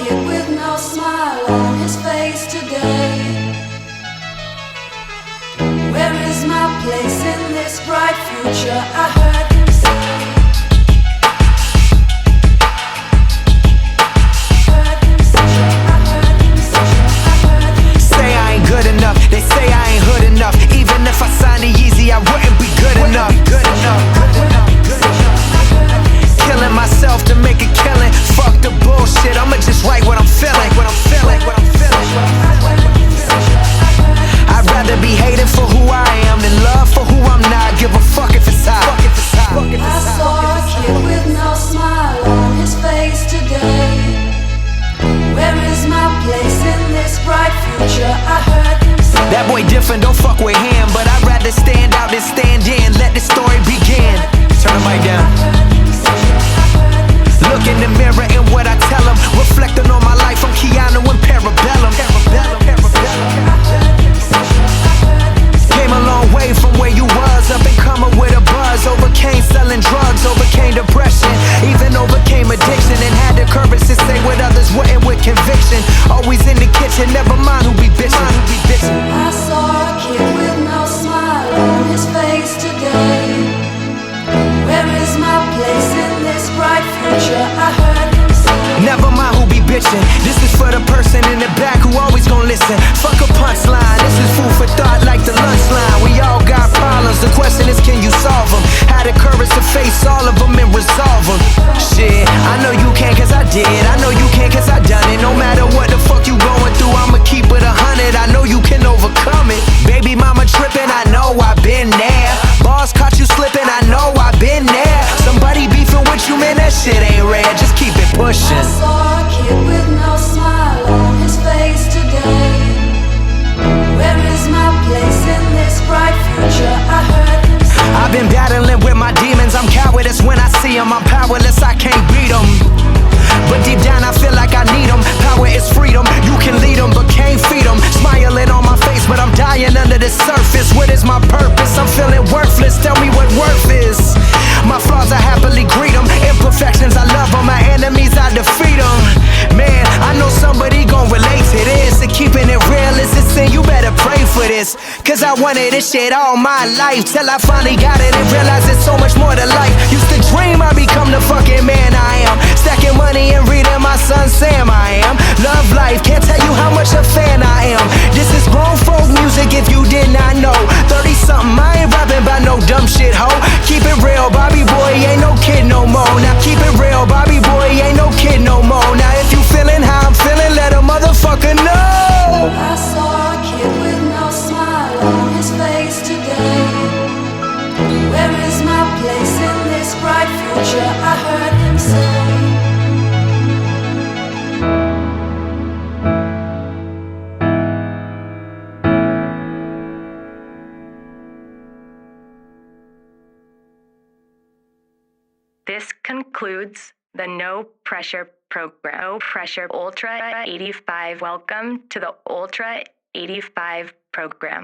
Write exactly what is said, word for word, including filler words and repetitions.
kid with no smile on his face today. Where is my place in this bright future? I heard him say. Heard him say, I heard him say, I heard him say. Say I ain't good enough, they say I ain't hood enough. Even if I signed it easy, I wouldn't be good enough. Good enough, good enough, good enough. Killing myself to make a killing. Fuck the bullshit, I'ma just write what I'm feeling. What I'm feeling, what I'm feeling. I'd rather be hated for who I am than love for who I'm not. Give a fuck if it's hot. I saw a kid with no smile on his face today. Where is my place in this bright future? I heard him say. That boy different, don't fuck with him. But I'd rather stand out than stand in. Let the story begin. Turn the mic down. Look in the mirror and what I tell him. Reflecting on my life, I'm Keanu and Parabellum. Parabellum, Parabellum. Came a long way from where you was. Up and coming with a buzz. Overcame selling drugs, overcame depression. Even overcame addiction. And had the courage to say what others wouldn't with conviction. Always in the kitchen, never mind who be bitching. I saw a kid with no smile on his face today. Where is my place in this bright future? I heard him say. Never mind who be bitching. This is for the person in the back who always gon' listen. Fuck a punchline, this is food for thought like the lunch line. We all got problems, the question is can you solve them? Had the courage to face all of them and resolve them. Shit, I know you can cause I did. I know you can cause I done it. No matter what the fuck you going through, I'ma keep it a hundred. I know you can overcome it. Baby mama tripping, I know I've been there. Boss caught you slipping, I know I've been there. Somebody beefing with you, man, that shit ain't rare. Just keep it pushing. I saw a kid with no smile on his face today. Where is my place in this bright future? I heard him say. I've been battling with my demons. I'm cowardice when I see them. I'm powerless, I can't beat them. But deep down I feel like I need them. Power is freedom, you can lead them but can't feed them. Smiling on my face but I'm dying under the surface. What is my purpose? I'm feeling worthless, tell me what worth is. My flaws I happily greet them. Imperfections I love them, my enemies I defeat them. Man, I know somebody gon' relate to this. And keeping it real is a sin, you better pray for this. Cause I wanted this shit all my life, till I finally got it and realized there's so much more to life. Used to dream I'd become the fucking man I am. Stacking money and reading my son Sam I am. Love life, can't tell you how much a fan I am. This is grown folk music if you did not know. Thirty something, I ain't rapping about no dumb shit, ho. Keep it real, Bobby boy, ain't no kid no more. Now keep it real, Bobby boy, ain't no kid no more. Now if you feeling how I'm feeling, let a motherfucker know. I saw a kid with no smile on his face today. Where is my place in this bright future? I heard him say. This concludes the No Pressure program. No Pressure Ultra eighty-five. Welcome to the Ultra eighty-five program.